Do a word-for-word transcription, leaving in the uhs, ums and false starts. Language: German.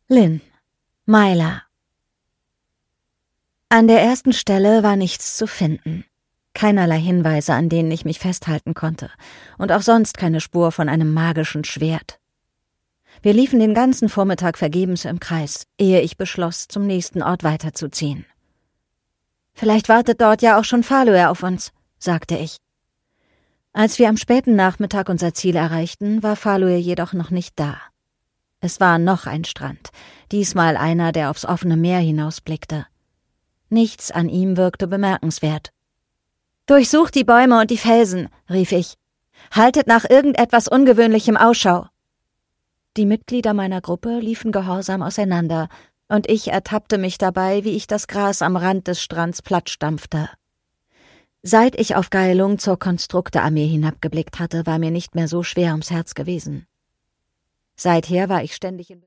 Lynn, Myla. An der ersten Stelle war nichts zu finden. Keinerlei Hinweise, an denen ich mich festhalten konnte. Und auch sonst keine Spur von einem magischen Schwert. Wir liefen den ganzen Vormittag vergebens im Kreis, ehe ich beschloss, zum nächsten Ort weiterzuziehen. »Vielleicht wartet dort ja auch schon Falue auf uns«, sagte ich. Als wir am späten Nachmittag unser Ziel erreichten, war Falue jedoch noch nicht da. Es war noch ein Strand, diesmal einer, der aufs offene Meer hinausblickte. Nichts an ihm wirkte bemerkenswert. »Durchsucht die Bäume und die Felsen«, rief ich. »Haltet nach irgendetwas Ungewöhnlichem Ausschau.« Die Mitglieder meiner Gruppe liefen gehorsam auseinander, und ich ertappte mich dabei, wie ich das Gras am Rand des Strands plattstampfte. Seit ich auf Gaelung zur Konstrukte-Armee hinabgeblickt hatte, war mir nicht mehr so schwer ums Herz gewesen. Seither war ich ständig in